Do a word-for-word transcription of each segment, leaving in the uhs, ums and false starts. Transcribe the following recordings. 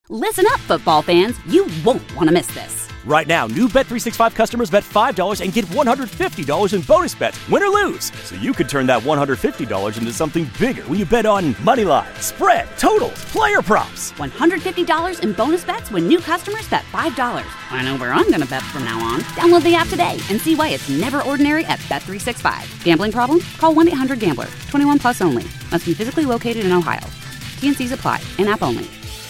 Listen up, football fans. You won't want to miss this. Right now, new Bet three sixty-five customers bet five dollars and get one hundred fifty dollars in bonus bets, win or lose. So you could turn that one hundred fifty dollars into something bigger when you bet on money line, spread, totals, player props. one hundred fifty dollars in bonus bets when new customers bet five dollars. I know where I'm going to bet from now on. Download the app today and see why it's never ordinary at Bet three sixty-five. Gambling problem? Call one eight hundred gambler. twenty-one plus only. Must be physically located in Ohio. T N Cs apply. In-app only.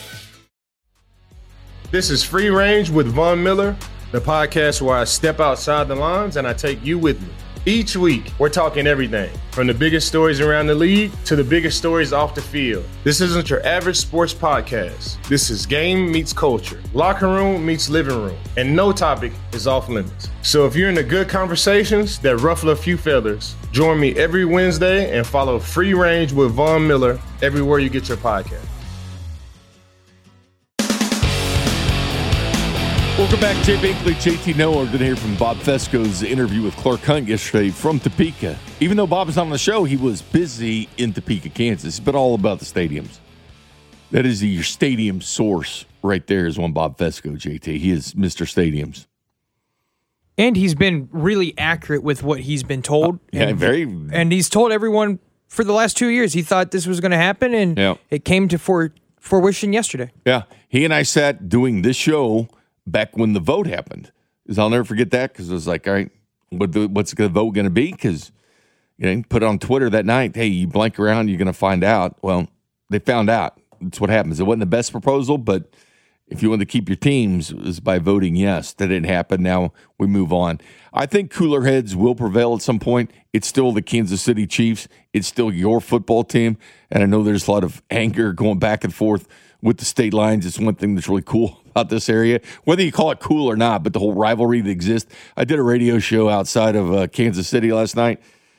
This is Free Range with Von Miller, the podcast where I step outside the lines and I take you with me. Each week, we're talking everything from the biggest stories around the league to the biggest stories off the field. This isn't your average sports podcast. This is game meets culture, locker room meets living room, and no topic is off limits. So if you're into good conversations that ruffle a few feathers, join me every Wednesday and follow Free Range with Von Miller everywhere you get your podcast. Welcome back, Jay Binkley, J T Noah. We're going to hear from Bob Fesco's interview with Clark Hunt yesterday from Topeka. Even though Bob was on the show, he was busy in Topeka, Kansas. It's been all about the stadiums. That is your stadium source right there is one Bob Fesco, J T. He is Mister Stadiums. And he's been really accurate with what he's been told. Uh, yeah, and, very. And he's told everyone for the last two years he thought this was going to happen, and yeah. it came to for, fruition yesterday. Yeah, he and I sat doing this show back when the vote happened. Because I'll never forget that, because I was like, all right, what the, what's the vote going to be? Because you know, put on Twitter that night, hey, you blank around, you're going to find out. Well, they found out. That's what happens. It wasn't the best proposal, but if you want to keep your teams, it was by voting yes. That didn't happen. Now we move on. I think cooler heads will prevail at some point. It's still the Kansas City Chiefs. It's still your football team. And I know there's a lot of anger going back and forth with the state lines. It's one thing that's really cool about this area, whether you call it cool or not, but the whole rivalry that exists. I did a radio show outside of uh, Kansas City last night,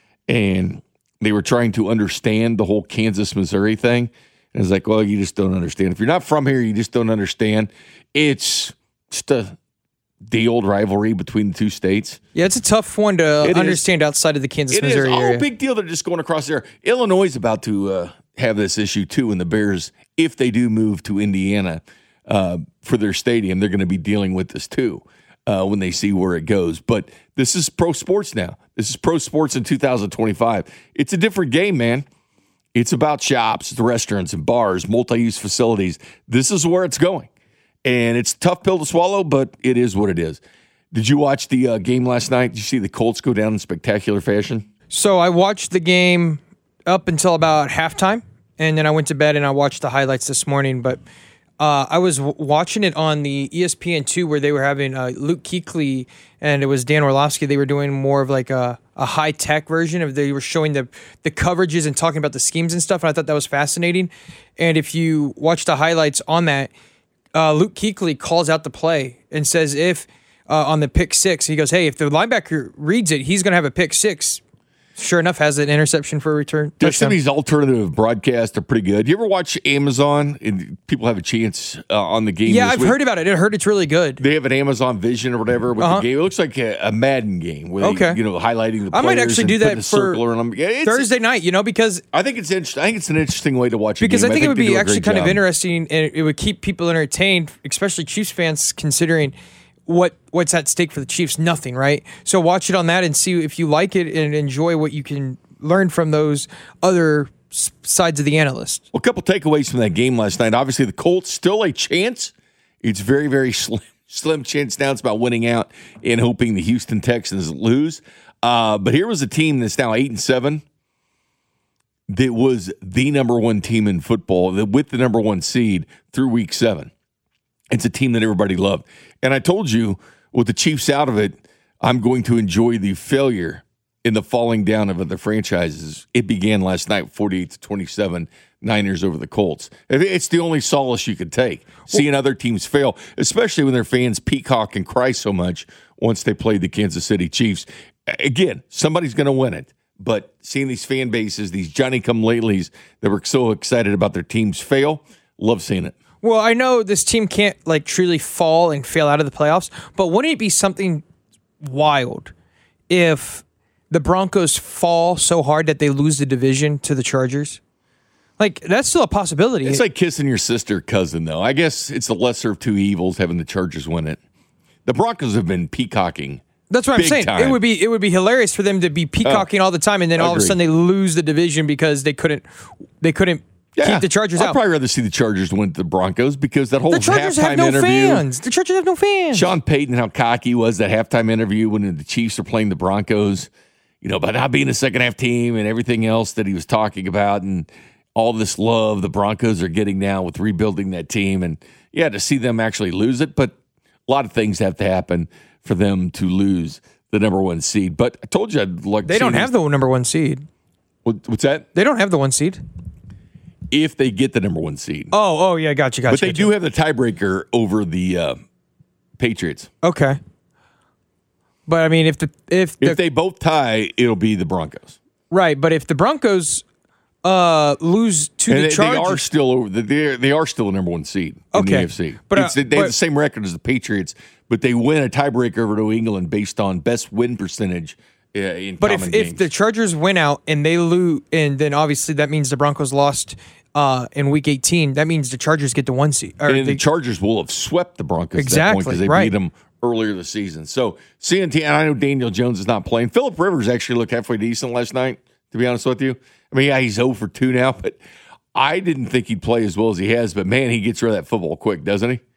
and they were trying to understand the whole Kansas-Missouri thing. And it's like, well, you just don't understand. If you're not from here, you just don't understand. It's just a, the old rivalry between the two states. Yeah, it's a tough one to it understand is. outside of the Kansas, it Missouri is. area. Oh, big deal. They're just going across there. Illinois is about to uh, have this issue, too, and the Bears, if they do move to Indiana uh, for their stadium, they're going to be dealing with this, too, uh, when they see where it goes. But this is pro sports now. This is pro sports in two thousand twenty-five. It's a different game, man. It's about shops, the restaurants and bars, multi-use facilities. This is where it's going. And it's a tough pill to swallow, but it is what it is. Did you watch the uh, game last night? Did you see the Colts go down in spectacular fashion? So I watched the game up until about halftime, and then I went to bed and I watched the highlights this morning. But uh, I was w- watching it on the E S P N two where they were having uh, Luke Kuechly and it was Dan Orlovsky. They were doing more of like a, a high-tech version of they were showing the, the coverages and talking about the schemes and stuff, and I thought that was fascinating. And if you watch the highlights on that, uh, Luke Kuechly calls out the play and says if uh, on the pick six, he goes, hey, if the linebacker reads it, he's going to have a pick six. Sure enough, has an interception for a return. Destiny's alternative broadcasts are pretty good. You ever watch Amazon and people have a chance uh, on the game? Yeah, this I've week? heard about it. I heard it's really good. They have an Amazon Vision or whatever with uh-huh. the game. It looks like a, a Madden game where okay. they, you know, highlighting the players. I might actually do that for yeah, Thursday night, you know, because I think it's interesting. I think it's an interesting way to watch a because game. I think, I think it would be actually kind job. of interesting, and it would keep people entertained, especially Chiefs fans, considering what what's at stake for the Chiefs. Nothing, right? So watch it on that and see if you like it and enjoy what you can learn from those other sides of the analyst. Well, a couple takeaways from that game last night. Obviously, the Colts still a chance. It's very, very slim, slim chance now. It's about winning out and hoping the Houston Texans lose. Uh, but here was a team that's now eight and seven. That was the number one team in football that with the number one seed through week seven. It's a team that everybody loved. And I told you, with the Chiefs out of it, I'm going to enjoy the failure in the falling down of other franchises. It began last night, forty-eight to twenty-seven, Niners over the Colts. It's the only solace you could take, seeing other teams fail, especially when their fans peacock and cry so much once they played the Kansas City Chiefs. Again, somebody's going to win it, but seeing these fan bases, these Johnny-come-latelys that were so excited about their teams fail, love seeing it. Well, I know this team can't like truly fall and fail out of the playoffs, but wouldn't it be something wild if the Broncos fall so hard that they lose the division to the Chargers? Like, that's still a possibility. It's like kissing your sister cousin, though. I guess it's the lesser of two evils having the Chargers win it. The Broncos have been peacocking. That's what I'm big saying. time. It would be it would be hilarious for them to be peacocking Oh, all the time, and then all of a agreed. sudden they lose the division because they couldn't they couldn't Yeah. keep the Chargers I'd out. probably rather see the Chargers win to the Broncos because that whole The Chargers halftime have no interview. fans. The Chargers have no fans. Sean Payton, how cocky he was that halftime interview when the Chiefs are playing the Broncos, you know, about not being a second half team and everything else that he was talking about, and all this love the Broncos are getting now with rebuilding that team. And yeah, to see them actually lose it, but a lot of things have to happen for them to lose the number one seed. But I told you I'd like. They don't have the number one seed. What, what's that? They don't have the one seed. If they get the number one seed, Oh, oh yeah, gotcha, gotcha. but they gotcha. do have the tiebreaker over the uh, Patriots. Okay. But I mean, if the if the, If they both tie, it'll be the Broncos. right, but if the Broncos uh, lose to And the they, they Chargers, are still over. They are, they are still a number one seed in Okay. the A F C. But, uh, It's- they have but- the same record as the Patriots, but they win a tiebreaker over New England based on best win percentage uh, in but if, common if games. the Chargers win out and they lose, and then obviously that means the Broncos lost uh, in Week eighteen. That means the Chargers get the one seed. Or and they, the Chargers will have swept the Broncos at that Exactly, point because they right. beat them earlier this season. So C N T, and I know Daniel Jones is not playing. Phillip Rivers actually looked halfway decent last night, to be honest with you. I mean, yeah, he's zero for two now, but I didn't think he'd play as well as he has. But, man, he gets rid of that football quick, doesn't he?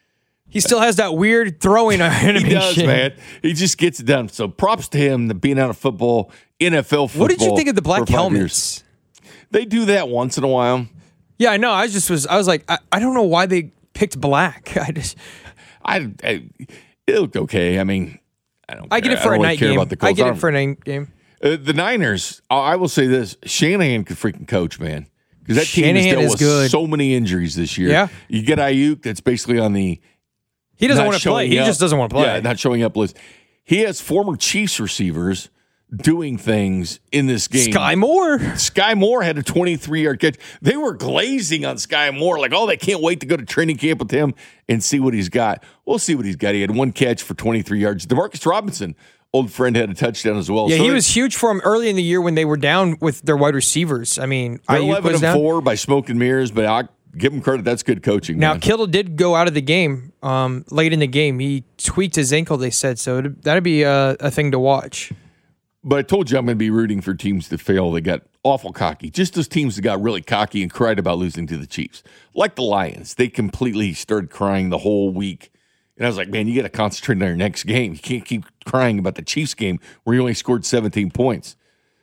he still has that weird throwing animation. He does, man. He just gets it done. So props to him, the being out of football, N F L football. What did you think of the black for five helmets? years. They do that once in a while. Yeah, I know. I just was. I was like, I, I don't know why they picked black. I just. I, I it looked okay. I mean, I don't. I get care. it for I a don't really night care game. About the I Colts. get don't- it for a night game. Uh, the Niners, I I will say this: Shanahan could freaking coach, man, because that team has Shanahan dealt is with good. so many injuries this year. Yeah. You get Ayuk, that's basically on the He doesn't not want to play. showing He up- just doesn't want to play. Yeah, not showing up list. He has former Chiefs receivers doing things in this game. Sky Moore. Sky Moore had a twenty-three yard catch. They were glazing on Sky Moore, like, oh, they can't wait to go to training camp with him and see what he's got. We'll see what he's got. He had one catch for twenty-three yards. DeMarcus Robinson, old friend, had a touchdown as well. Yeah, So he it- was huge for him early in the year when they were down with their wide receivers. I mean, they're Ayuk eleven was and down. four by smoke and mirrors, but I give him credit. That's good coaching. Now, man. Kittle did go out of the game um, late in the game. He tweaked his ankle, they said, so it'd- that'd be a, a thing to watch. But I told you I'm going to be rooting for teams to fail. They got awful cocky. Just those teams that got really cocky and cried about losing to the Chiefs. Like the Lions. They completely started crying the whole week. And I was like, man, you got to concentrate on your next game. You can't keep crying about the Chiefs game where you only scored seventeen points.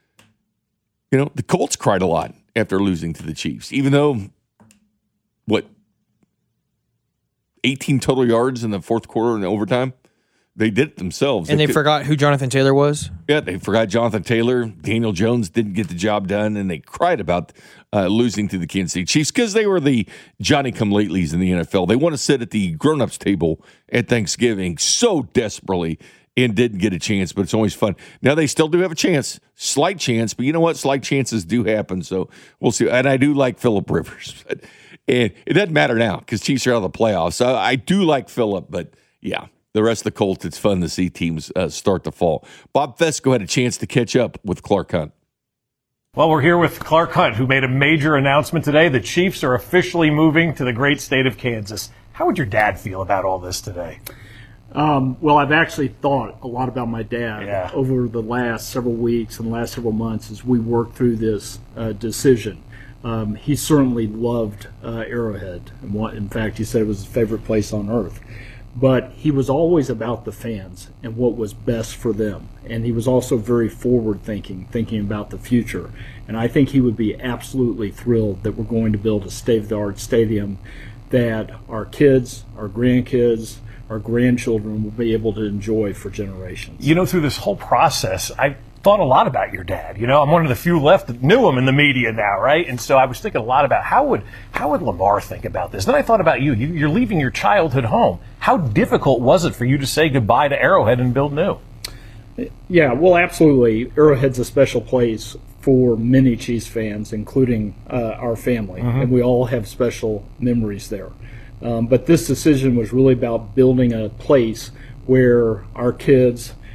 You know, the Colts cried a lot after losing to the Chiefs, even though, what, eighteen total yards in the fourth quarter and overtime? They did it themselves. And they could- forgot who Jonathan Taylor was. Yeah, they forgot Jonathan Taylor. Daniel Jones didn't get the job done, and they cried about uh, losing to the Kansas City Chiefs because they were the Johnny-come-latelys in the N F L. They want to sit at the grown-ups table at Thanksgiving so desperately and didn't get a chance, but it's always fun. Now they still do have a chance, slight chance, but you know what? Slight chances do happen, so we'll see. And I do like Phillip Rivers, but, and it doesn't matter now because Chiefs are out of the playoffs. So I do like Phillip, but yeah. The rest of the Colts, it's fun to see teams uh, start to fall. Bob Fesco had a chance to catch up with Clark Hunt. Well, we're here with Clark Hunt, who made a major announcement today. The Chiefs are officially moving to the great state of Kansas. How would your dad feel about all this today? Um, well, I've actually thought a lot about my dad Yeah. over the last several weeks and last several months as we worked through this uh, decision. Um, he certainly loved uh, Arrowhead. And what, in fact, he said it was his favorite place on earth. But he was always about the fans and what was best for them. And he was also very forward-thinking, thinking about the future. And I think he would be absolutely thrilled that we're going to build a state-of-the-art stadium that our kids, our grandkids, our grandchildren will be able to enjoy for generations. You know, through this whole process, I thought a lot about your dad. You know, I'm one of the few left that knew him in the media now, right? And so I was thinking a lot about how would how would Lamar think about this? Then I thought about you. you you're leaving your childhood home. How difficult was it for you to say goodbye to Arrowhead and build new? Yeah, well, absolutely. Arrowhead's a special place for many Chiefs fans, including uh, our family, and we all have special memories there. Um, but this decision was really about building a place where our kids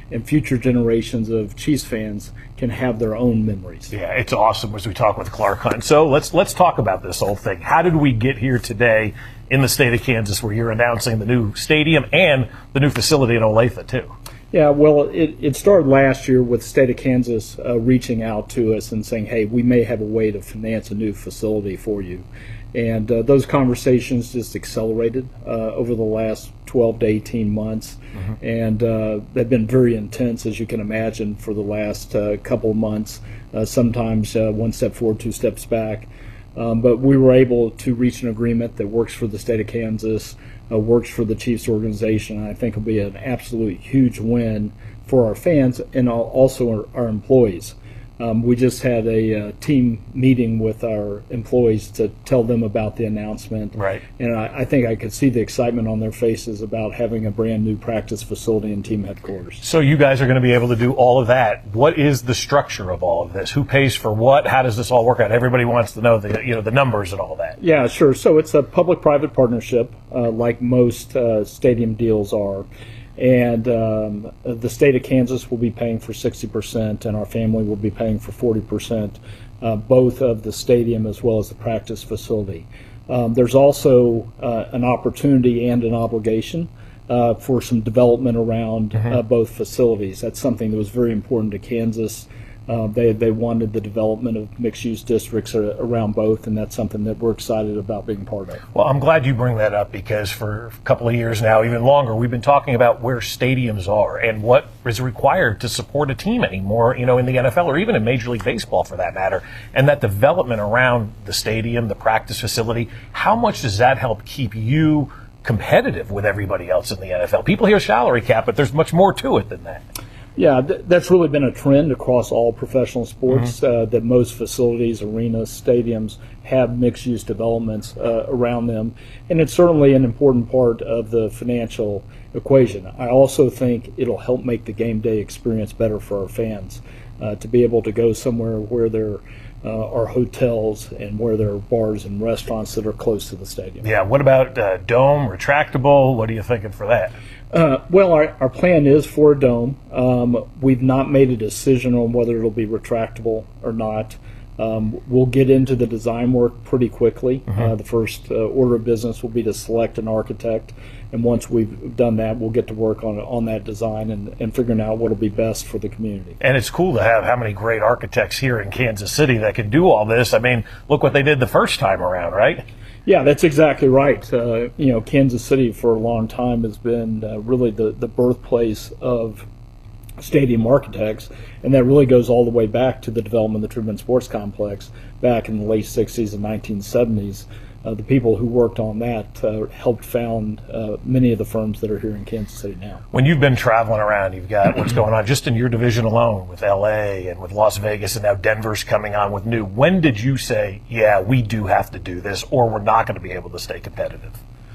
and future generations of Chiefs fans can have their own memories. Yeah, it's awesome as we talk with Clark Hunt. So let's let's talk about this whole thing. How did we get here today in the state of Kansas, where you're announcing the new stadium and the new facility in Olathe too? Yeah, well, it, it started last year with the state of Kansas uh, reaching out to us and saying, hey, we may have a way to finance a new facility for you. And uh, those conversations just accelerated uh, over the last twelve to eighteen months. Mm-hmm. And uh, they've been very intense, as you can imagine, for the last uh, couple of months, uh, sometimes uh, one step forward, two steps back. Um, but we were able to reach an agreement that works for the state of Kansas, uh, works for the Chiefs organization, and I think will be an absolute huge win for our fans and also our, our employees. Um, we just had a uh, team meeting with our employees to tell them about the announcement. Right. And I, I think I could see the excitement on their faces about having a brand new practice facility and team headquarters. So you guys are going to be able to do all of that. What is the structure of all of this? Who pays for what? How does this all work out? Everybody wants to know the you know the numbers and all that. Yeah, sure. So it's a public-private partnership, uh, like most uh, stadium deals are. And um, the state of Kansas will be paying for sixty percent, and our family will be paying for forty percent, uh, both of the stadium as well as the practice facility. Um, there's also uh, an opportunity and an obligation uh, for some development around mm-hmm. uh, both facilities. That's something that was very important to Kansas. Uh, they they wanted the development of mixed-use districts around both, and that's something that we're excited about being part of. Well, I'm glad you bring that up, because for a couple of years now, even longer, we've been talking about where stadiums are and what is required to support a team anymore, you know, in the N F L or even in Major League Baseball for that matter. And that development around the stadium, the practice facility, how much does that help keep you competitive with everybody else in the N F L? People hear salary cap, but there's much more to it than that. Yeah, th- that's really been a trend across all professional sports, mm-hmm. uh, that most facilities, arenas, stadiums have mixed-use developments uh, around them. And it's certainly an important part of the financial equation. I also think it'll help make the game day experience better for our fans, uh, to be able to go somewhere where there uh, are hotels and where there are bars and restaurants that are close to the stadium. Yeah, what about uh, dome, retractable? What are you thinking for that? Uh, well, our, our plan is for a dome. Um, we've not made a decision on whether it'll be retractable or not. Um, we'll get into the design work pretty quickly. Mm-hmm. Uh, the first uh, order of business will be to select an architect, and once we've done that, we'll get to work on on that design and, and figuring out what will be best for the community. And it's cool to have how many great architects here in Kansas City that can do all this. I mean, look what they did the first time around, right? Yeah, that's exactly right. Uh, you know, Kansas City for a long time has been uh, really the, the birthplace of stadium architects, and that really goes all the way back to the development of the Truman Sports Complex back in the late sixties and nineteen seventies. Uh, the people who worked on that uh, helped found uh, many of the firms that are here in Kansas City now. When you've been traveling around, you've got what's going on just in your division alone with L A and with Las Vegas, and now Denver's coming on with new. When did you say, yeah, we do have to do this, or we're not going to be able to stay competitive?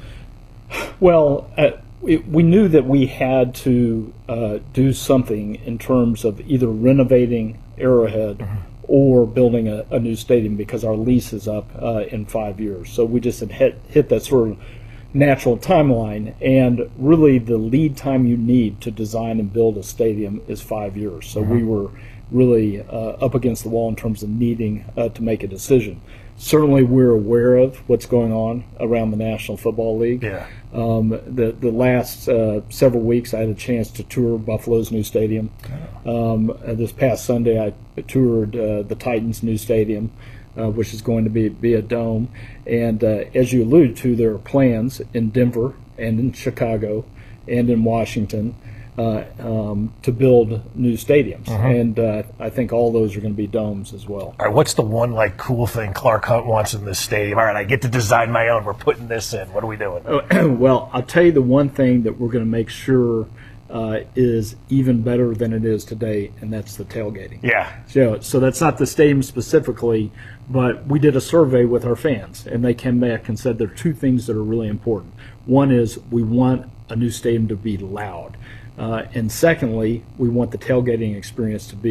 Well, uh, we, we knew that we had to uh, do something in terms of either renovating Arrowhead mm-hmm. or building a, a new stadium, because our lease is up uh, in five years. So we just had hit, hit that sort of natural timeline, and really the lead time you need to design and build a stadium is five years. So mm-hmm. we were really uh, up against the wall in terms of needing uh, to make a decision. Certainly we're aware of what's going on around the National Football League. Yeah. Um, the the last uh, several weeks I had a chance to tour Buffalo's new stadium. Oh. Um, uh, this past Sunday I toured uh, the Titans' new stadium, uh, which is going to be, be a dome. And uh, as you alluded to, there are plans in Denver and in Chicago and in Washington Uh, um, to build new stadiums, uh-huh. and uh, I think all those are going to be domes as well. All right, what's the one like cool thing Clark Hunt wants in this stadium? All right, I get to design my own. We're putting this in. What are we doing? Well, I'll tell you the one thing that we're going to make sure uh, is even better than it is today, and that's the tailgating. Yeah. So, so that's not the stadium specifically, but we did a survey with our fans, and they came back and said there are two things that are really important. One is we want a new stadium to be loud. Uh, and secondly, we want the tailgating experience to be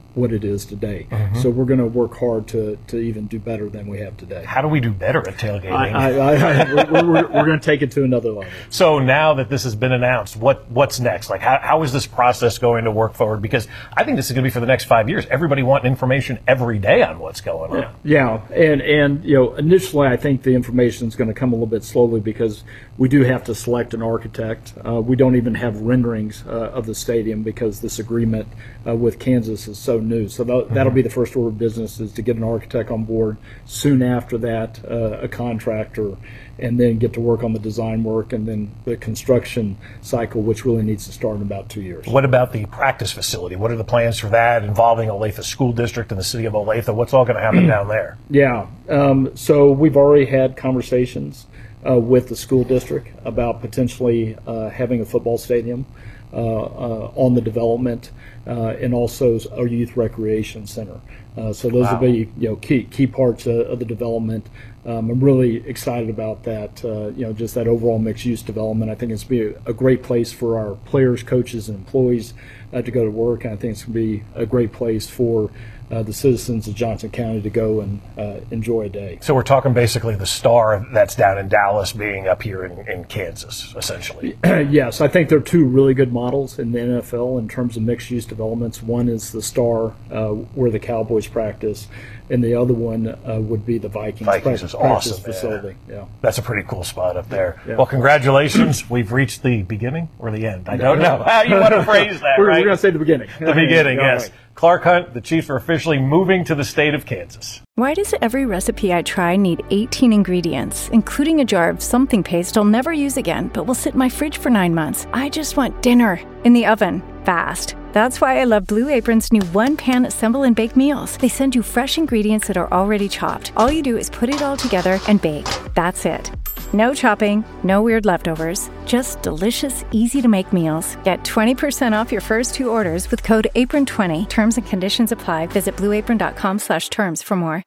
what it is today. Mm-hmm. So we're going to work hard to, to even do better than we have today. How do we do better at tailgating? I, I, I, we're we're, we're going to take it to another level. So now that this has been announced, what what's next? Like, how, how is this process going to work forward? Because I think this is going to be for the next five years. Everybody wanting information every day on what's going on. Yeah, and, and you know, initially I think the information is going to come a little bit slowly because we do have to select an architect. Uh, we don't even have renderings uh, of the stadium because this agreement uh, with Kansas is so new. So that, mm-hmm. that'll be the first order of business, is to get an architect on board. Soon after that, uh, a contractor, and then get to work on the design work and then the construction cycle, which really needs to start in about two years. What about the practice facility? What are the plans for that involving Olathe School District and the city of Olathe? What's all going to happen down there? Yeah, um, so we've already had conversations uh, with the school district about potentially uh, having a football stadium uh, uh, on the development, uh, and also a youth recreation center. Uh, so those wow. will be, you know, key key parts of, of the development. Um, I'm really excited about that. Uh, you know, just that overall mixed-use development. I think it's going to be a great place for our players, coaches, and employees uh, to go to work. And I think it's going to be a great place for uh, the citizens of Johnson County to go and uh, enjoy a day. So we're talking basically the Star that's down in Dallas being up here in, in Kansas, essentially. Yes, I think there are two really good models in the N F L in terms of mixed-use developments. One is the Star, uh, where the Cowboys practice, and the other one uh, would be the Vikings, Vikings practice, is awesome, practice facility. Yeah. yeah, that's a pretty cool spot up there. Yeah. Well, congratulations. We've reached the beginning or the end. I don't know how you want to phrase that. We're, right? we're going to say the beginning. The beginning, yes. Right. Clark Hunt, the Chiefs are officially moving to the state of Kansas. Why does every recipe I try need eighteen ingredients, including a jar of something paste I'll never use again, but will sit in my fridge for nine months? I just want dinner in the oven, fast. That's why I love Blue Apron's new one-pan assemble and bake meals. They send you fresh ingredients that are already chopped. All you do is put it all together and bake. That's it. No chopping, no weird leftovers, just delicious, easy-to-make meals. Get twenty percent off your first two orders with code apron twenty. Terms and conditions apply. Visit blueapron.com slash terms for more.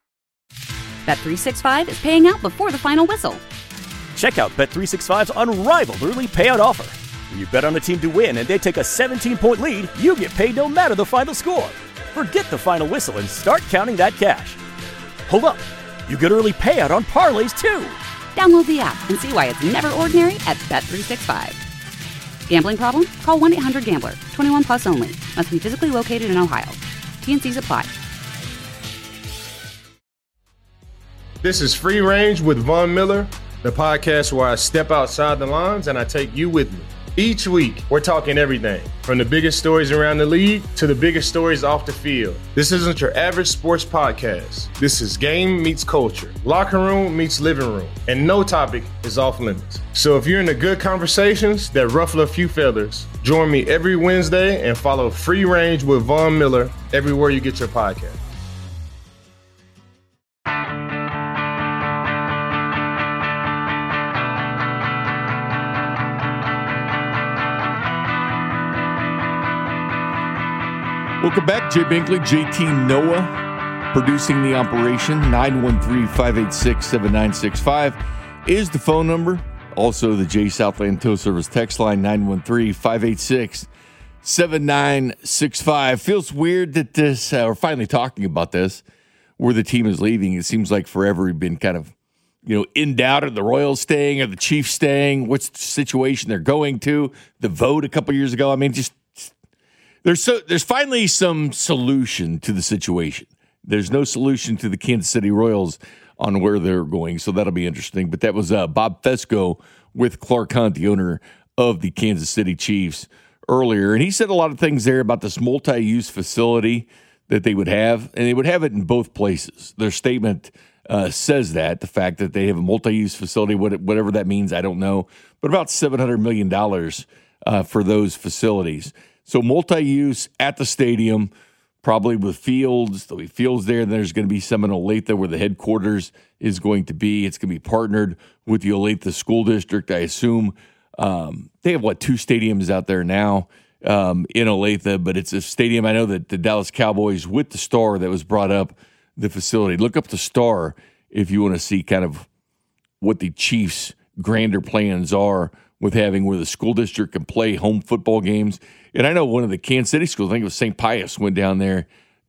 Bet three sixty-five is paying out before the final whistle. Check out Bet three sixty-five's unrivaled early payout offer. When you bet on a team to win and they take a seventeen-point lead, you get paid no matter the final score. Forget the final whistle and start counting that cash. Hold up. You get early payout on parlays, too. Download the app and see why it's never ordinary at Bet three sixty-five. Gambling problem? Call one eight hundred gambler. twenty-one plus only. Must be physically located in Ohio. T and C's apply. This is Free Range with Von Miller, the podcast where I step outside the lines and I take you with me. Each week, we're talking everything from the biggest stories around the league to the biggest stories off the field. This isn't your average sports podcast. This is game meets culture, locker room meets living room, and no topic is off limits. So if you're into good conversations that ruffle a few feathers, join me every Wednesday and follow Free Range with Von Miller everywhere you get your podcast. Welcome back. Jay Binkley, J T Noah, producing the operation. nine one three, five eight six, seven nine six five is the phone number. Also, the Jay Southland Tow Service text line, nine one three, five eight six, seven nine six five. Feels weird that this, uh, we're finally talking about this, where the team is leaving. It seems like forever we've been kind of, you know, in doubt. Are the Royals staying? Are the Chiefs staying? What's the situation they're going to? The vote a couple years ago. I mean, just There's so there's finally some solution to the situation. There's no solution to the Kansas City Royals on where they're going, so that'll be interesting. But that was uh, Bob Fescoe with Clark Hunt, the owner of the Kansas City Chiefs, earlier. And he said a lot of things there about this multi-use facility that they would have, and they would have it in both places. Their statement uh, says that, the fact that they have a multi-use facility, whatever that means, I don't know, but about seven hundred million dollars uh, for those facilities. So multi-use at the stadium, probably with fields. There'll be fields there. And there's going to be some in Olathe where the headquarters is going to be. It's going to be partnered with the Olathe School District, I assume. Um, they have, what, two stadiums out there now um, in Olathe, but it's a stadium. I know that the Dallas Cowboys, with the Star that was brought up, the facility. Look up the Star if you want to see kind of what the Chiefs' grander plans are with having where the school district can play home football games. And I know one of the Kansas City schools, I think it was Saint Pius, went down there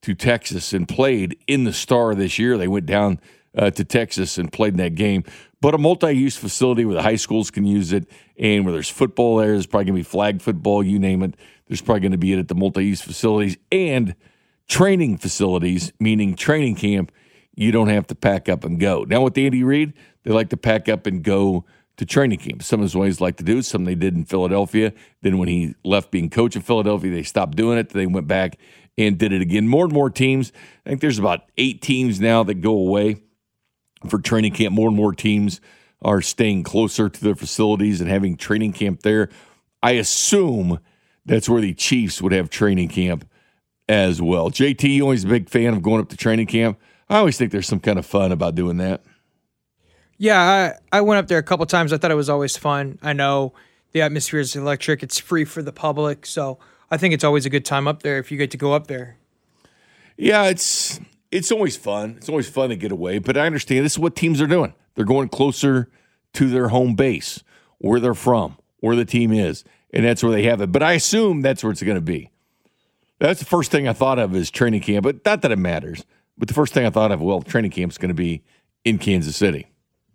to Texas and played in the Star this year. They went down uh, to Texas and played in that game. But a multi-use facility where the high schools can use it and where there's football there, there's probably going to be flag football, you name it. There's probably going to be it at the multi-use facilities and training facilities, meaning training camp. You don't have to pack up and go. Now with Andy Reid, they like to pack up and go to training camp. Some of his ways like to do it. Some they did in Philadelphia. Then when he left being coach of Philadelphia, they stopped doing it. They went back and did it again. More and more teams. I think there's about eight teams now that go away for training camp. More and more teams are staying closer to their facilities and having training camp there. I assume that's where the Chiefs would have training camp as well. J T, you always a big fan of going up to training camp. I always think there's some kind of fun about doing that. Yeah, I, I went up there a couple times. I thought it was always fun. I know the atmosphere is electric. It's free for the public, so I think it's always a good time up there if you get to go up there. Yeah, it's it's always fun. It's always fun to get away, but I understand this is what teams are doing. They're going closer to their home base, where they're from, where the team is, and that's where they have it. But I assume that's where it's going to be. That's the first thing I thought of is training camp, but not that it matters. But the first thing I thought of, well, training camp's going to be in Kansas City.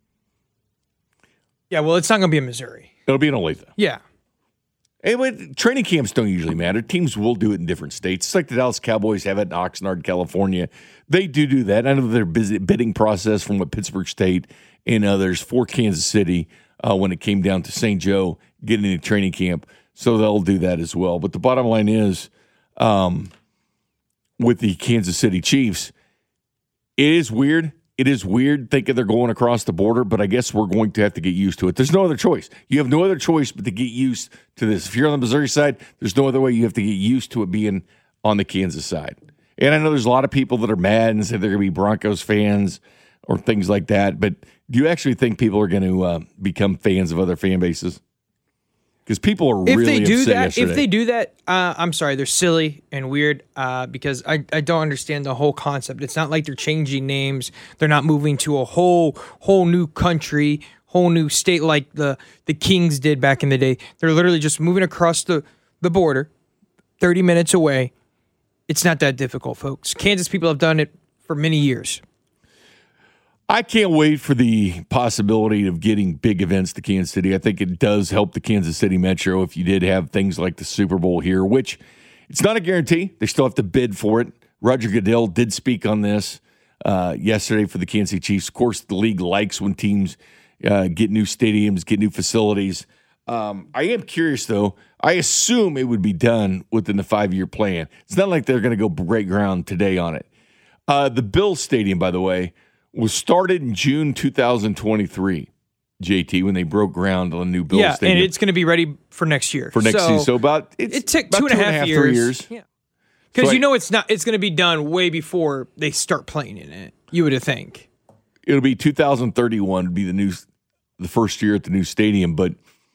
Yeah, well, it's not going to be in Missouri. It'll be in Olathe. Yeah. Anyway, training camps don't usually matter. Teams will do it in different states. It's like the Dallas Cowboys have it in Oxnard, California. They do do that. I know their bidding process from what Pittsburgh State and others for Kansas City uh, when it came down to Saint Joe getting into training camp. So they'll do that as well. But the bottom line is, um, with the Kansas City Chiefs, it is weird. It is weird thinking they're going across the border, but I guess we're going to have to get used to it. There's no other choice. You have no other choice but to get used to this. If you're on the Missouri side, there's no other way. You have to get used to it being on the Kansas side. And I know there's a lot of people that are mad and say they're going to be Broncos fans or things like that, but do you actually think people are going to uh, become fans of other fan bases? Because people are if really they do upset that, yesterday. If they do that, uh, I'm sorry, they're silly and weird uh, because I, I don't understand the whole concept. It's not like they're changing names. They're not moving to a whole whole new country, whole new state like the, the Kings did back in the day. They're literally just moving across the, the border, thirty minutes away. It's not that difficult, folks. Kansas people have done it for many years. I can't wait for the possibility of getting big events to Kansas City. I think it does help the Kansas City Metro if you did have things like the Super Bowl here, which it's not a guarantee. They still have to bid for it. Roger Goodell did speak on this uh, yesterday for the Kansas City Chiefs. Of course, the league likes when teams uh, get new stadiums, get new facilities. Um, I am curious, though. I assume it would be done within the five-year plan. It's not like they're going to go break ground today on it. Uh, the Bills Stadium, by the way, was started in June two thousand twenty-three, J T, when they broke ground on the new Bills yeah, Stadium. And it's going to be ready for next year. For next so season. So about, it's it took about two and a half, half years. Three years. Yeah. Because so you know it's not. It's going to be done way before they start playing in it. You would think. It'll be two thousand thirty-one to be the new, the first year at the new stadium. But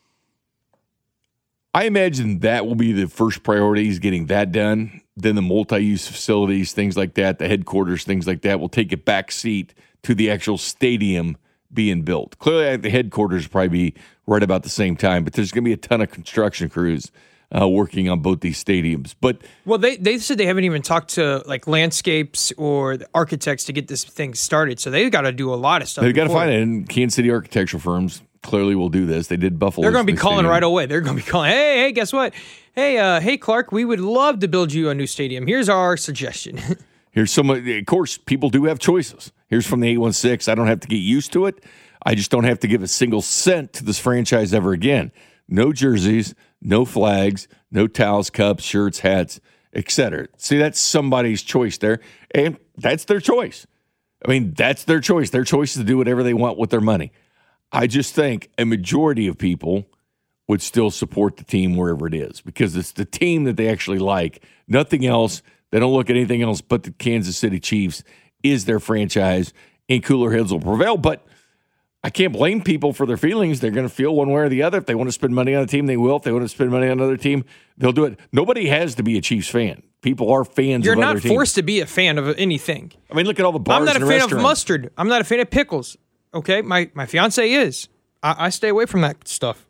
I imagine that will be the first priority is getting that done. Then the multi-use facilities, things like that, the headquarters, things like that, will take a back seat to the actual stadium being built. Clearly, the headquarters will probably be right about the same time, but there's going to be a ton of construction crews uh, working on both these stadiums. But well, they they said they haven't even talked to like landscapes or the architects to get this thing started, so they've got to do a lot of stuff. They've got to before. find it, and Kansas City architectural firms clearly will do this. They did Buffalo. They're going to be calling stadium. right away. They're going to be calling, hey, hey, guess what? Hey, uh, hey, Clark, we would love to build you a new stadium. Here's our suggestion. Here's some, of course, people do have choices. Here's from the eight one six. I don't have to get used to it. I just don't have to give a single cent to this franchise ever again. No jerseys, no flags, no towels, cups, shirts, hats, et cetera. See, that's somebody's choice there, and that's their choice. I mean, that's their choice. Their choice is to do whatever they want with their money. I just think a majority of people would still support the team wherever it is because it's the team that they actually like. Nothing else. They don't look at anything else but the Kansas City Chiefs is their franchise, and cooler heads will prevail. But I can't blame people for their feelings. They're going to feel one way or the other. If they want to spend money on a team, they will. If they want to spend money on another team, they'll do it. Nobody has to be a Chiefs fan. People are fans You're of other not teams. forced to be a fan of anything. I mean, look at all the bars I'm not a and fan restaurants. of mustard. I'm not a fan of pickles. Okay? My, my fiance is. I, I stay away from that stuff.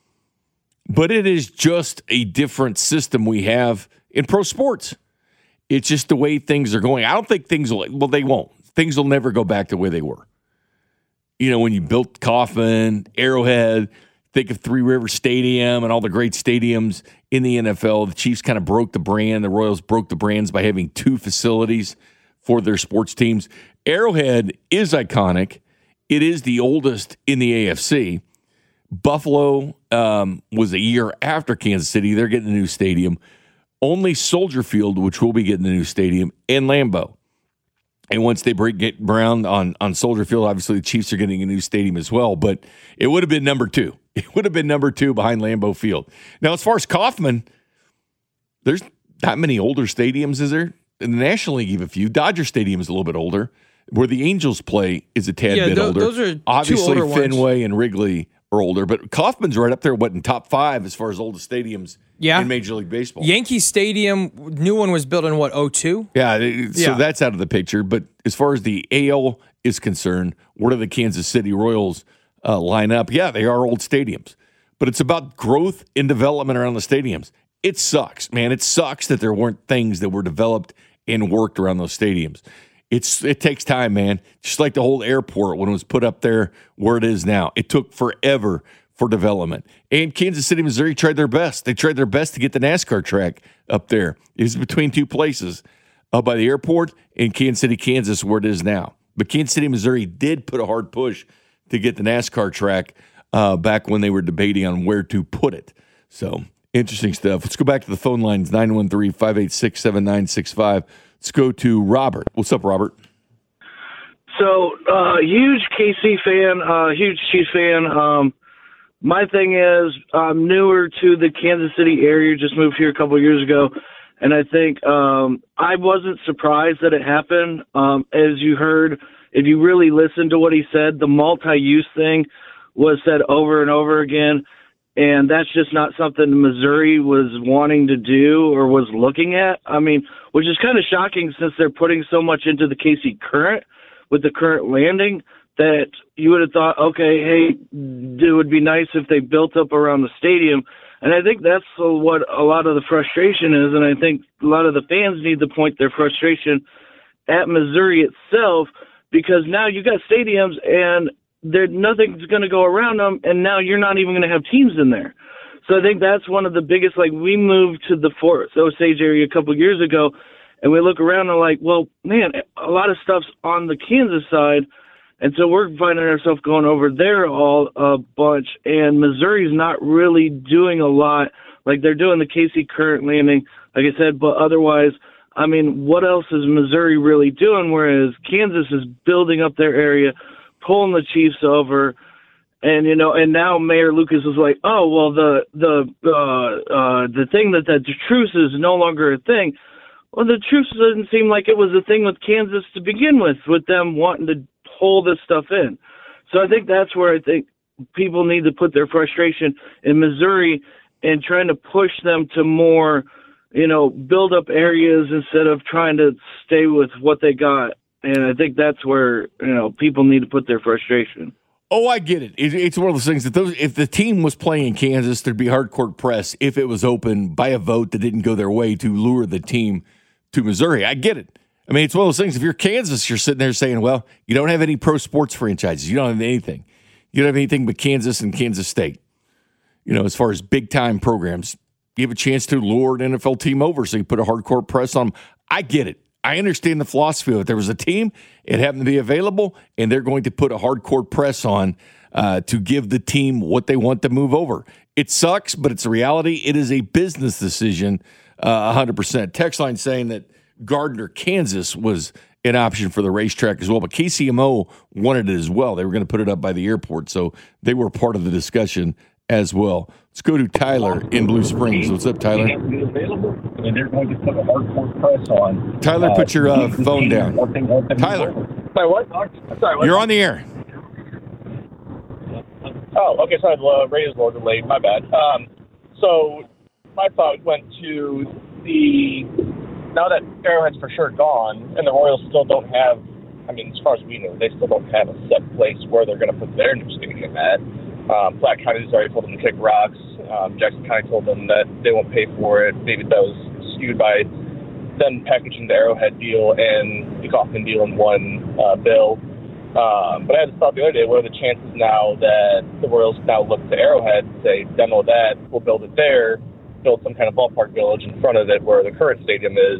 But it is just a different system we have in pro sports. It's just the way things are going. I don't think things will, well, they won't. Things will never go back to where they were. You know, when you built Kauffman, Arrowhead, think of Three Rivers Stadium and all the great stadiums in the N F L. The Chiefs kind of broke the brand. The Royals broke the brands by having two facilities for their sports teams. Arrowhead is iconic. It is the oldest in the A F C. Buffalo um, was a year after Kansas City. They're getting a new stadium. Only Soldier Field, which will be getting a new stadium, and Lambeau. And once they break get Brown on, on Soldier Field, obviously the Chiefs are getting a new stadium as well. But it would have been number two. It would have been number two behind Lambeau Field. Now, as far as Kauffman, there's not many older stadiums, is there? In the National League, you have a few. Dodger Stadium is a little bit older. Where the Angels play is a tad yeah, bit th- older. Those are obviously two older Fenway ones. and Wrigley are older, but Kauffman's right up there, what, in top five as far as oldest stadiums yeah. in Major League Baseball. Yankee Stadium, new one was built in, what, oh two? Yeah, it, so yeah. that's out of the picture. But as far as the A L is concerned, where do the Kansas City Royals uh, line up? Yeah, they are old stadiums. But it's about growth and development around the stadiums. It sucks, man. It sucks that there weren't things that were developed and worked around those stadiums. It's It takes time, man. Just like the whole airport when it was put up there where it is now. It took forever for development. And Kansas City, Missouri tried their best. They tried their best to get the NASCAR track up there. It was between two places, up by the airport and Kansas City, Kansas, where it is now. But Kansas City, Missouri did put a hard push to get the NASCAR track uh, back when they were debating on where to put it. So, interesting stuff. Let's go back to the phone lines, nine one three, five eight six, seven nine six five. Let's go to Robert. What's up, Robert? So, uh, huge K C fan, uh, huge Chiefs fan. Um, my thing is, I'm newer to the Kansas City area, just moved here a couple of years ago, and I think um, I wasn't surprised that it happened. Um, as you heard, if you really listened to what he said, the multi-use thing was said over and over again, and that's just not something Missouri was wanting to do or was looking at. I mean, which is kind of shocking since they're putting so much into the K C Current with the current landing that you would have thought, okay, hey, it would be nice if they built up around the stadium. And I think that's what a lot of the frustration is, and I think a lot of the fans need to point their frustration at Missouri itself, because now you got stadiums and there nothing's going to go around them, and now you're not even going to have teams in there. So I think that's one of the biggest, like, we moved to the Fort Osage area a couple of years ago, and we look around and like, well, man, a lot of stuff's on the Kansas side, and so we're finding ourselves going over there all a bunch, and Missouri's not really doing a lot. Like, they're doing the K C Current landing, like I said, but otherwise, I mean, what else is Missouri really doing, whereas Kansas is building up their area, pulling the Chiefs over, and you know, and now Mayor Lucas is like, oh well, the the uh, uh, the thing that the truce is no longer a thing. Well, the truce doesn't seem like it was a thing with Kansas to begin with, with them wanting to pull this stuff in. So I think that's where I think people need to put their frustration in Missouri and trying to push them to more, you know, build up areas instead of trying to stay with what they got. And I think that's where, you know, people need to put their frustration. Oh, I get it. it. It's one of those things that those, if the team was playing in Kansas, there'd be hardcore press if it was open by a vote that didn't go their way to lure the team to Missouri. I get it. I mean, it's one of those things. If you're Kansas, you're sitting there saying, well, you don't have any pro sports franchises. You don't have anything. You don't have anything but Kansas and Kansas State. You know, as far as big-time programs, you have a chance to lure an N F L team over so you put a hardcore press on them. I get it. I understand the philosophy. If there was a team, it happened to be available, and they're going to put a hardcore press on uh, to give the team what they want to move over. It sucks, but it's a reality. It is a business decision, uh, one hundred percent. Text line saying that Gardner, Kansas was an option for the racetrack as well, but K C M O wanted it as well. They were going to put it up by the airport, so they were part of the discussion as well. Let's go to Tyler in Blue Springs. What's up, Tyler? And they're going to put a hardcore press on. Tyler, uh, put your uh, phone down. Tyler. Sorry, what? Sorry, what? You're on the air. Oh, okay. Sorry, the radio's a little delayed. My bad. Um, so my thought went to the, now that Arrowhead's for sure gone, and the Royals still don't have, I mean, as far as we know, they still don't have a set place where they're going to put their new stadium at. Um, Platte County's already told them to kick rocks. Um, Jackson County told them that they won't pay for it. Maybe that was skewed by then packaging the Arrowhead deal and the Kauffman deal in one uh, bill. Um, but I had to thought the other day, what are the chances now that the Royals now look to Arrowhead and say, demo that, we'll build it there, build some kind of ballpark village in front of it where the current stadium is,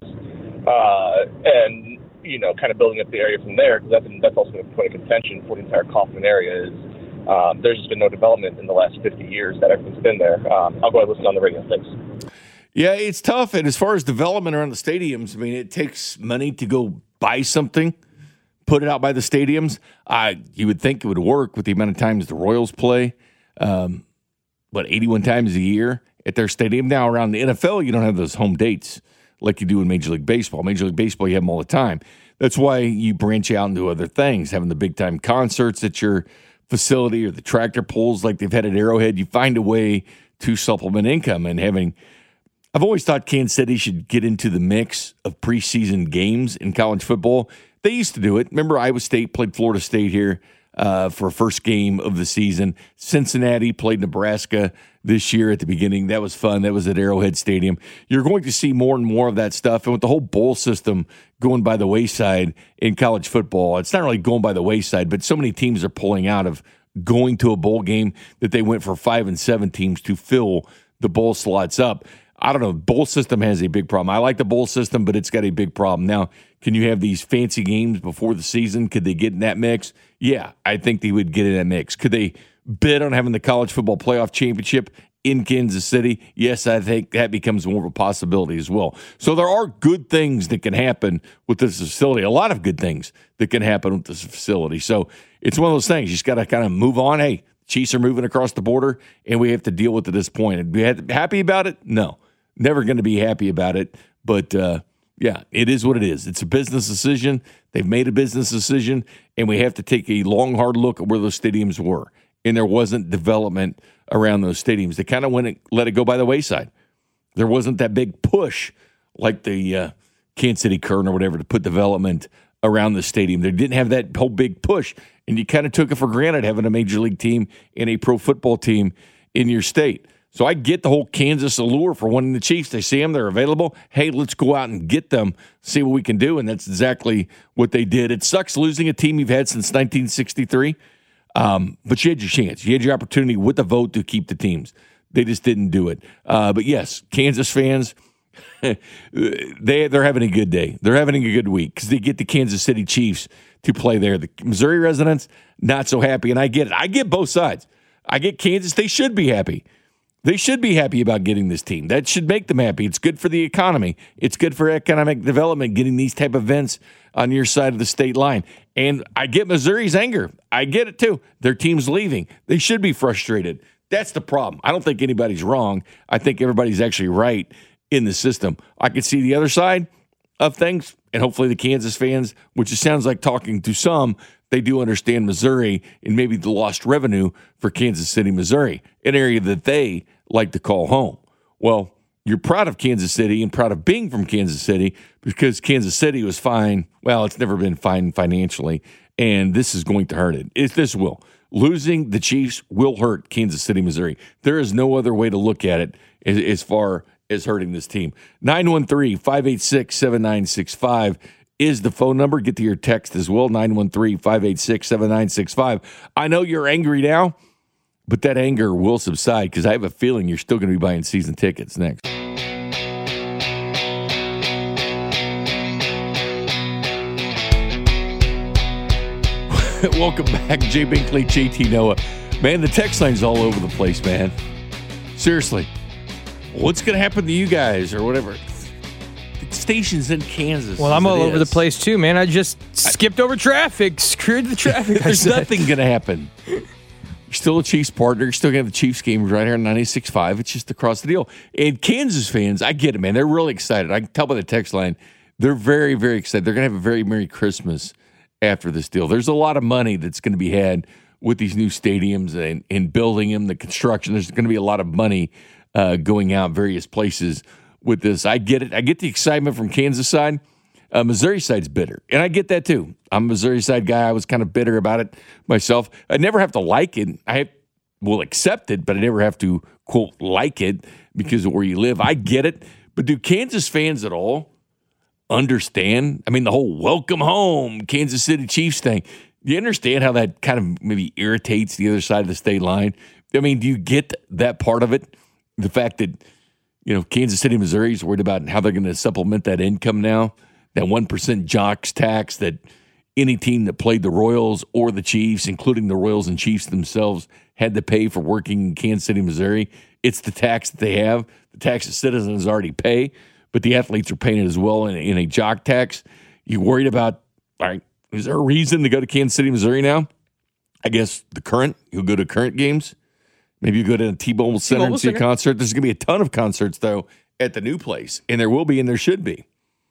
uh, and, you know, kind of building up the area from there, because that's, that's also a point of contention for the entire Kauffman area is um, there's just been no development in the last fifty years that everything's been there. Um, I'll go ahead and listen on the radio. Thanks. Yeah, it's tough. And as far as development around the stadiums, I mean, it takes money to go buy something, put it out by the stadiums. I you would think it would work with the amount of times the Royals play, um, what, eighty-one times a year at their stadium. Now, around the N F L, you don't have those home dates like you do in Major League Baseball. Major League Baseball, you have them all the time. That's why you branch out into other things, having the big-time concerts at your facility or the tractor pulls like they've had at Arrowhead. You find a way to supplement income and having – I've always thought Kansas City should get into the mix of preseason games in college football. They used to do it. Remember, Iowa State played Florida State here uh, for a first game of the season. Cincinnati played Nebraska this year at the beginning. That was fun. That was at Arrowhead Stadium. You're going to see more and more of that stuff. And with the whole bowl system going by the wayside in college football, it's not really going by the wayside, but so many teams are pulling out of going to a bowl game that they went for five and seven teams to fill the bowl slots up. I don't know. Bowl system has a big problem. I like the bowl system, but it's got a big problem. Now, can you have these fancy games before the season? Could they get in that mix? Yeah, I think they would get in that mix. Could they bid on having the college football playoff championship in Kansas City? Yes, I think that becomes more of a possibility as well. So there are good things that can happen with this facility, a lot of good things that can happen with this facility. So it's one of those things. You just got to kind of move on. Hey, Chiefs are moving across the border, and we have to deal with it at this point. And we happy about it? No. Never going to be happy about it, but uh, yeah, it is what it is. It's a business decision. They've made a business decision, and we have to take a long, hard look at where those stadiums were. And there wasn't development around those stadiums. They kind of went and let it go by the wayside. There wasn't that big push like the uh, Kansas City Kern or whatever to put development around the stadium. They didn't have that whole big push, and you kind of took it for granted having a major league team and a pro football team in your state. So I get the whole Kansas allure for wanting the Chiefs. They see them, they're available. Hey, let's go out and get them, see what we can do, and that's exactly what they did. It sucks losing a team you've had since nineteen sixty-three, um, but you had your chance. You had your opportunity with the vote to keep the teams. They just didn't do it. Uh, but, yes, Kansas fans, they, they're having a good day. They're having a good week because they get the Kansas City Chiefs to play there. The Missouri residents, not so happy, and I get it. I get both sides. I get Kansas. They should be happy. They should be happy about getting this team. That should make them happy. It's good for the economy. It's good for economic development, getting these type of events on your side of the state line. And I get Missouri's anger. I get it, too. Their team's leaving. They should be frustrated. That's the problem. I don't think anybody's wrong. I think everybody's actually right in the system. I could see the other side of things, and hopefully the Kansas fans, which it sounds like talking to some, they do understand Missouri and maybe the lost revenue for Kansas City, Missouri, an area that they like to call home. Well, you're proud of Kansas City and proud of being from Kansas City because Kansas City was fine. Well, it's never been fine financially, and this is going to hurt it. If this will. Losing the Chiefs will hurt Kansas City, Missouri. There is no other way to look at it as, as far as hurting this team. nine one three, five eight six, seven nine six five is the phone number. Get to your text as well, nine one three, five eight six, seven nine six five. I know you're angry now, but that anger will subside because I have a feeling you're still going to be buying season tickets next. Welcome back, Jay Binkley, J T Noah. Man, the text line's all over the place, man. Seriously. What's going to happen to you guys or whatever? The station's in Kansas. Well, I'm all over the place, too, man. I just skipped I, over traffic, screwed the traffic. There's nothing going to happen. You're still a Chiefs partner. You're still going to have the Chiefs games right here on ninety-six point five. It's just across the deal. And Kansas fans, I get it, man. They're really excited. I can tell by the text line. They're very, very excited. They're going to have a very Merry Christmas after this deal. There's a lot of money that's going to be had with these new stadiums and, and building them, the construction. There's going to be a lot of money uh, going out various places with this. I get it. I get the excitement from Kansas side. Uh, Missouri side's bitter, and I get that too. I'm a Missouri side guy. I was kind of bitter about it myself. I never have to like it. I will accept it, but I never have to, quote, like it because of where you live. I get it. But do Kansas fans at all understand? I mean, the whole welcome home Kansas City Chiefs thing. Do you understand how that kind of maybe irritates the other side of the state line? I mean, do you get that part of it? The fact that, you know, Kansas City, Missouri is worried about how they're going to supplement that income now, that one percent jocks tax that any team that played the Royals or the Chiefs, including the Royals and Chiefs themselves, had to pay for working in Kansas City, Missouri. It's the tax that they have, the tax that citizens already pay, but the athletes are paying it as well in, in a jock tax. You worried about, all right, is there a reason to go to Kansas City, Missouri now? I guess the Current, you'll go to Current games. Maybe you go to a T-Mobile Center and see a concert. There's going to be a ton of concerts, though, at the new place, and there will be and there should be.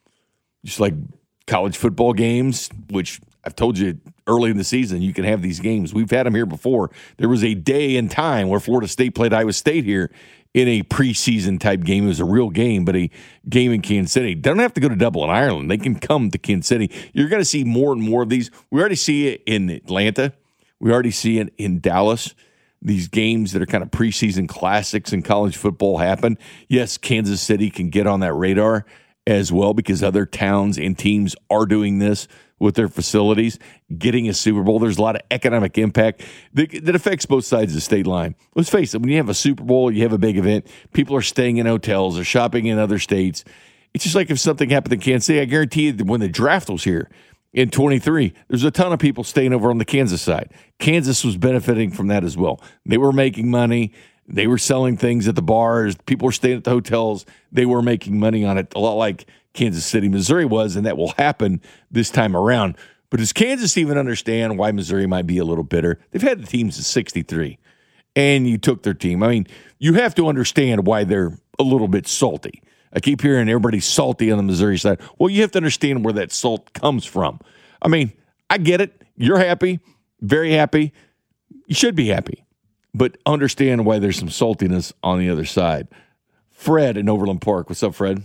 Just like college football games, which I've told you early in the season, you can have these games. We've had them here before. There was a day and time where Florida State played Iowa State here in a preseason type game. It was a real game, but a game in Kansas City. They don't have to go to Dublin, Ireland. They can come to Kansas City. You're going to see more and more of these. We already see it in Atlanta. We already see it in Dallas. These games that are kind of preseason classics in college football happen. Yes, Kansas City can get on that radar as well because other towns and teams are doing this with their facilities, getting a Super Bowl. There's a lot of economic impact that, that affects both sides of the state line. Let's face it, when you have a Super Bowl, you have a big event, people are staying in hotels or shopping in other states. It's just like if something happened in Kansas City, I guarantee you that when the draft was here in twenty-three, there's a ton of people staying over on the Kansas side. Kansas was benefiting from that as well. They were making money. They were selling things at the bars. People were staying at the hotels. They were making money on it, a lot like Kansas City, Missouri was, and that will happen this time around. But does Kansas even understand why Missouri might be a little bitter? They've had the team since sixty-three, and you took their team. I mean, you have to understand why they're a little bit salty. I keep hearing everybody's salty on the Missouri side. Well, you have to understand where that salt comes from. I mean, I get it. You're happy, very happy. You should be happy. But understand why there's some saltiness on the other side. Fred in Overland Park. What's up, Fred?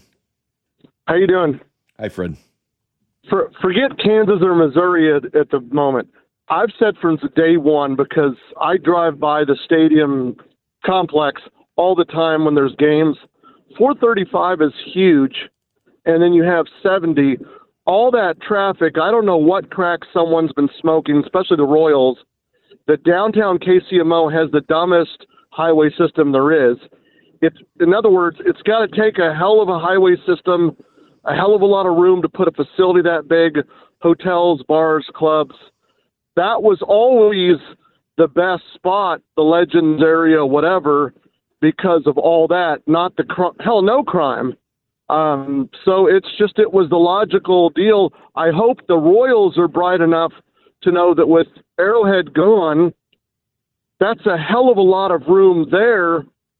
How you doing? Hi, Fred. For, forget Kansas or Missouri at, at the moment. I've said from day one, because I drive by the stadium complex all the time when there's games, four thirty-five is huge, and then you have seventy. All that traffic, I don't know what crack someone's been smoking, especially the Royals. The downtown K C M O has the dumbest highway system there is. It's, in other words, it's got to take a hell of a highway system, a hell of a lot of room to put a facility that big, hotels, bars, clubs. That was always the best spot, the Legends area, whatever, because of all that, not the cr- hell, no crime. Um, so it's just, it was the logical deal. I hope the Royals are bright enough to know that with Arrowhead gone, that's a hell of a lot of room there.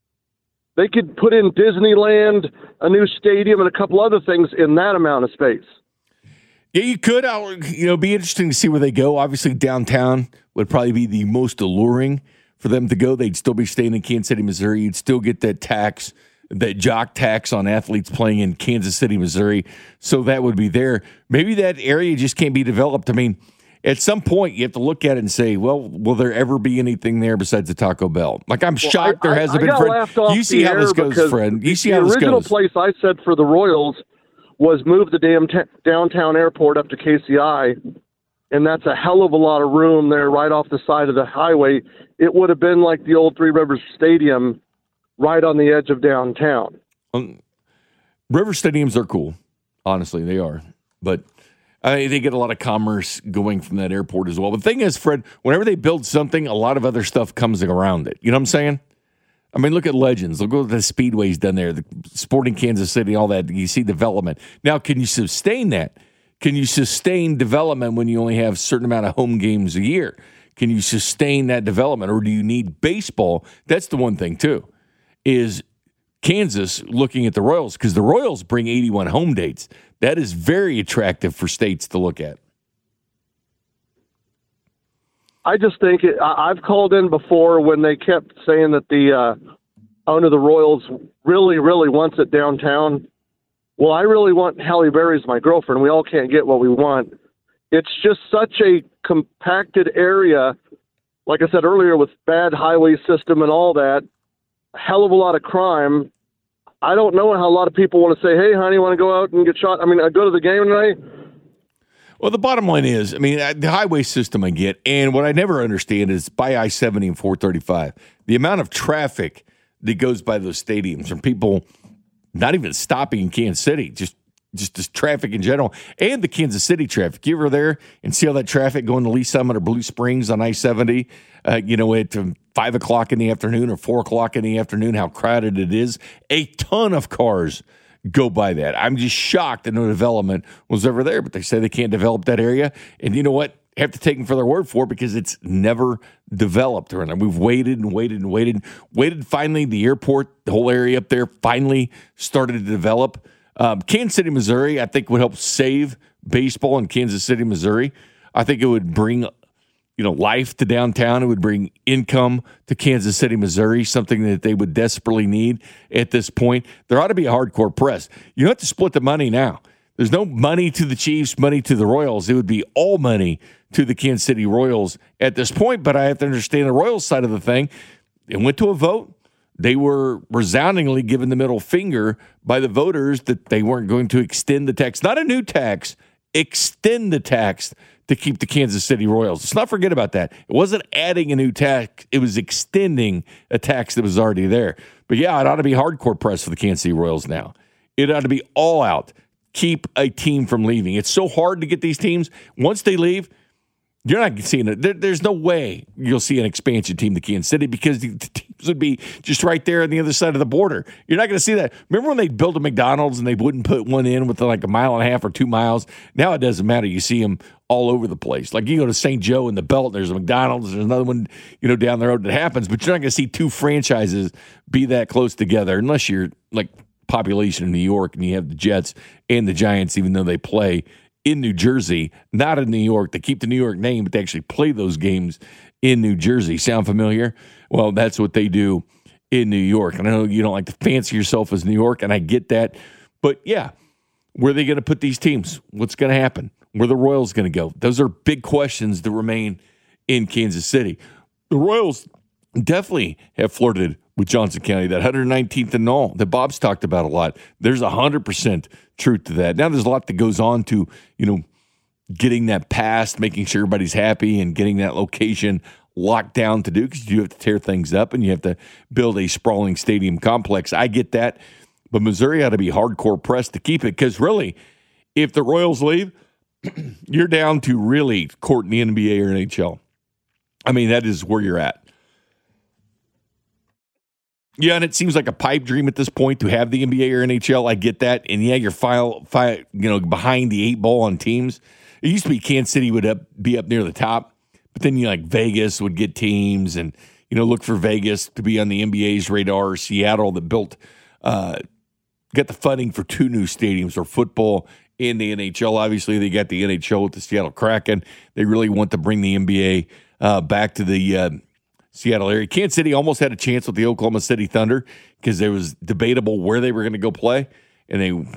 They could put in Disneyland, a new stadium, and a couple other things in that amount of space. Yeah, you could. I would, you know, be interesting to see where they go. Obviously, downtown would probably be the most alluring for them to go. They'd still be staying in Kansas City, Missouri. You'd still get that tax, that jock tax on athletes playing in Kansas City, Missouri. So that would be there. Maybe that area just can't be developed. I mean, at some point, you have to look at it and say, well, will there ever be anything there besides the Taco Bell? Like, I'm well, shocked I, there hasn't I, been. I Fred, you see how this goes, Fred. You see the how this goes. The original place I said for the Royals was move the damn t- downtown airport up to K C I, and that's a hell of a lot of room there right off the side of the highway. It would have been like the old Three Rivers Stadium right on the edge of downtown. Um, River Stadiums are cool. Honestly, they are. But I mean, they get a lot of commerce going from that airport as well. But the thing is, Fred, whenever they build something, a lot of other stuff comes around it. You know what I'm saying? I mean, look at Legends. Look at the speedways down there, the Sporting Kansas City, all that. You see development. Now, can you sustain that? Can you sustain development when you only have a certain amount of home games a year? Can you sustain that development, or do you need baseball? That's the one thing, too, is Kansas looking at the Royals, because the Royals bring eighty-one home dates. That is very attractive for states to look at. I just think it, I, I've called in before when they kept saying that the uh, owner of the Royals really, really wants it downtown. Well, I really want Halle Berry as my girlfriend. We all can't get what we want. It's just such a compacted area, like I said earlier, with bad highway system and all that, a hell of a lot of crime. I don't know how a lot of people want to say, hey, honey, want to go out and get shot? I mean, I go to the game tonight. Well, the bottom line is, I mean, the highway system I get, and what I never understand is by I seventy and four thirty-five, the amount of traffic that goes by those stadiums from people not even stopping in Kansas City, just just this traffic in general, and the Kansas City traffic. You ever there and see all that traffic going to Lee Summit or Blue Springs on I seventy, uh, you know, at um, five o'clock in the afternoon or four o'clock in the afternoon, how crowded it is? A ton of cars go by that. I'm just shocked that no development was ever there, but they say they can't develop that area. And you know what? Have to take them for their word for it because it's never developed. We've waited and waited and waited. Waited finally, the airport, the whole area up there finally started to develop. Um, Kansas City, Missouri, I think would help save baseball in Kansas City, Missouri. I think it would bring, you know, life to downtown. It would bring income to Kansas City, Missouri, something that they would desperately need at this point. There ought to be a hardcore press. You have to split the money now. There's no money to the Chiefs, money to the Royals. It would be all money to the Kansas City Royals at this point, but I have to understand the Royals side of the thing. It went to a vote. They were resoundingly given the middle finger by the voters that they weren't going to extend the tax, not a new tax, extend the tax to keep the Kansas City Royals. Let's not forget about that. It wasn't adding a new tax. It was extending a tax that was already there. But yeah, it ought to be hardcore press for the Kansas City Royals now. It ought to be all out. Keep a team from leaving. It's so hard to get these teams. Once they leave, you're not seeing it. There, there's no way you'll see an expansion team to Kansas City because the, the teams would be just right there on the other side of the border. You're not going to see that. Remember when they built a McDonald's and they wouldn't put one in within like a mile and a half or two miles? Now it doesn't matter. You see them all over the place. Like you go to Saint Joe in the Belt, there's a McDonald's, there's another one, you know, down the road that happens, but you're not going to see two franchises be that close together unless you're like population in New York and you have the Jets and the Giants, even though they play in New Jersey, not in New York. They keep the New York name, but they actually play those games in New Jersey. Sound familiar? Well, that's what they do in New York. And I know you don't like to fancy yourself as New York, and I get that. But, yeah, where are they going to put these teams? What's going to happen? Where are the Royals going to go? Those are big questions that remain in Kansas City. The Royals definitely have flirted with Johnson County, that one hundred nineteenth and all that Bob's talked about a lot. There's one hundred percent truth to that. Now there's a lot that goes on to, you know, getting that passed, making sure everybody's happy and getting that location locked down to do because you have to tear things up and you have to build a sprawling stadium complex. I get that. But Missouri ought to be hardcore pressed to keep it because really, if the Royals leave, you're down to really court in the N B A or N H L. I mean, that is where you're at. Yeah, and it seems like a pipe dream at this point to have the N B A or N H L. I get that. And yeah, you're file, file, you know, behind the eight ball on teams. It used to be Kansas City would up, be up near the top, but then you like Vegas would get teams and, you know, look for Vegas to be on the N B A's radar, or Seattle that built, uh, got the funding for two new stadiums for football and the N H L. Obviously, they got the N H L with the Seattle Kraken. They really want to bring the N B A uh, back to the uh, Seattle area. Kansas City almost had a chance with the Oklahoma City Thunder because there was debatable where they were going to go play, and they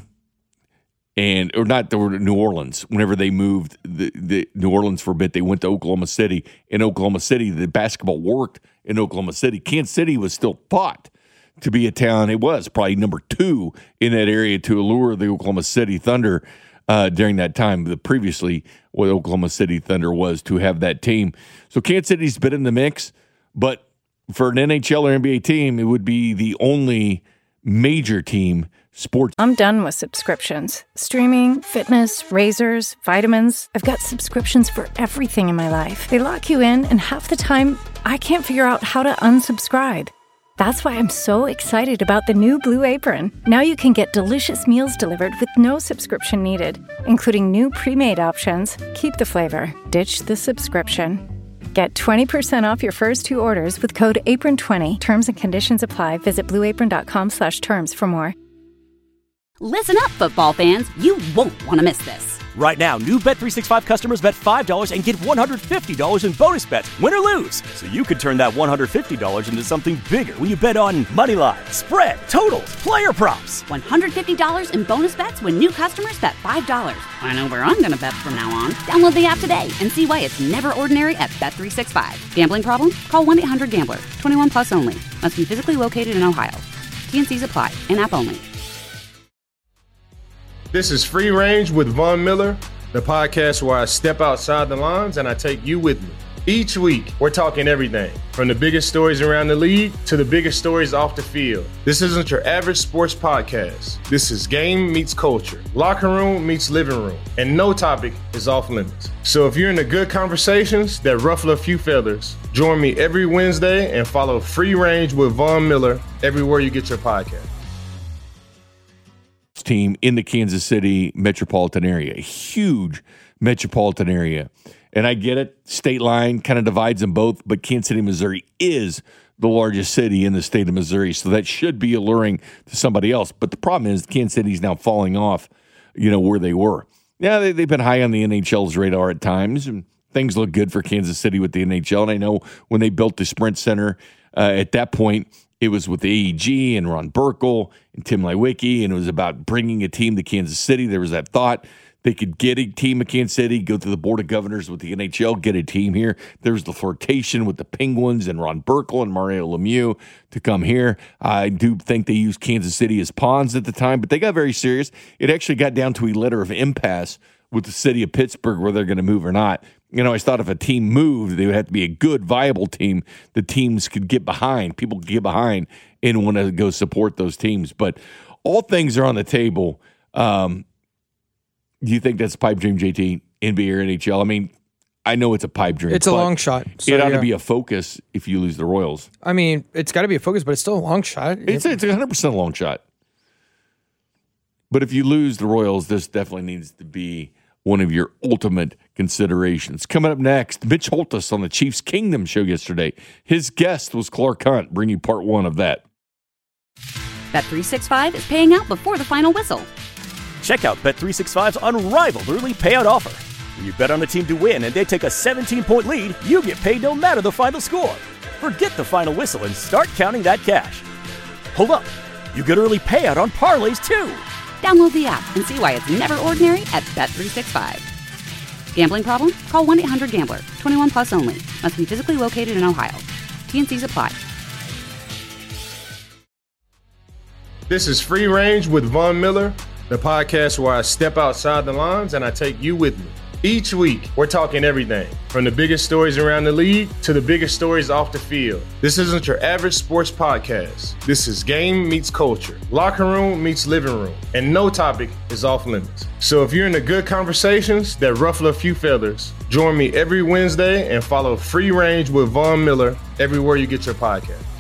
and or not. They were New Orleans. Whenever they moved the, the New Orleans for a bit, they went to Oklahoma City. In Oklahoma City, the basketball worked in Oklahoma City. Kansas City was still thought to be a town. It was probably number two in that area to allure the Oklahoma City Thunder uh, during that time. The previously, what Oklahoma City Thunder was to have that team. So Kansas City's been in the mix. But for an N H L or N B A team, it would be the only major team sports. I'm done with subscriptions. Streaming, fitness, razors, vitamins. I've got subscriptions for everything in my life. They lock you in, and half the time, I can't figure out how to unsubscribe. That's why I'm so excited about the new Blue Apron. Now you can get delicious meals delivered with no subscription needed, including new pre-made options. Keep the flavor, ditch the subscription. Get twenty percent off your first two orders with code apron twenty. Terms and conditions apply. Visit blueapron.com slash terms for more. Listen up, football fans. You won't want to miss this. Right now, new Bet three sixty-five customers bet five dollars and get one hundred fifty dollars in bonus bets, win or lose. So you could turn that one hundred fifty dollars into something bigger when you bet on money line, spread, totals, player props. one hundred fifty dollars in bonus bets when new customers bet five dollars. I know where I'm going to bet from now on. Download the app today and see why it's never ordinary at Bet three sixty-five. Gambling problem? Call one eight hundred gambler. twenty-one plus only. Must be physically located in Ohio. T N Cs apply. In-app only. This is Free Range with Von Miller, the podcast where I step outside the lines and I take you with me. Each week, we're talking everything from the biggest stories around the league to the biggest stories off the field. This isn't your average sports podcast. This is game meets culture, locker room meets living room, and no topic is off limits. So if you're into good conversations that ruffle a few feathers, join me every Wednesday and follow Free Range with Von Miller everywhere you get your podcast. Team in the Kansas City metropolitan area, a huge metropolitan area. And I get it, state line kind of divides them both, but Kansas City, Missouri is the largest city in the state of Missouri, so that should be alluring to somebody else. But the problem is Kansas City is now falling off, you know, where they were. Yeah, they, they've been high on the N H L's radar at times, and things look good for Kansas City with the N H L. And I know when they built the Sprint Center, uh, at that point, it was with A E G and Ron Burkle and Tim Lewicki, and it was about bringing a team to Kansas City. There was that thought they could get a team of Kansas City, go to the Board of Governors with the N H L, get a team here. There was the flirtation with the Penguins and Ron Burkle and Mario Lemieux to come here. I do think they used Kansas City as pawns at the time, but they got very serious. It actually got down to a letter of impasse with the city of Pittsburgh where they're going to move or not. You know, I thought if a team moved, they would have to be a good, viable team the teams could get behind. People could get behind and want to go support those teams. But all things are on the table. Um, do you think that's a pipe dream, J T, N B A or N H L? I mean, I know it's a pipe dream. It's a long shot. So, it ought yeah. to be a focus if you lose the Royals. I mean, it's got to be a focus, but it's still a long shot. It's, it's a one hundred percent a long shot. But if you lose the Royals, this definitely needs to be one of your ultimate considerations. Coming up next, Mitch Holthus on the Chiefs Kingdom show yesterday. His guest was Clark Hunt. Bring you part one of that. Bet three sixty-five is paying out before the final whistle. Check out Bet three sixty-five's unrivaled early payout offer. When you bet on a team to win and they take a seventeen-point lead, you get paid no matter the final score. Forget the final whistle and start counting that cash. Hold up. You get early payout on parlays, too. Download the app and see why it's never ordinary at Bet three sixty-five. Gambling problem? Call one eight hundred gambler. twenty-one plus only. Must be physically located in Ohio. T N Cs apply. This is Free Range with Von Miller, the podcast where I step outside the lines and I take you with me. Each week, we're talking everything from the biggest stories around the league to the biggest stories off the field. This isn't your average sports podcast. This is game meets culture, locker room meets living room, and no topic is off limits. So if you're into good conversations that ruffle a few feathers, join me every Wednesday and follow Free Range with Von Miller everywhere you get your podcast.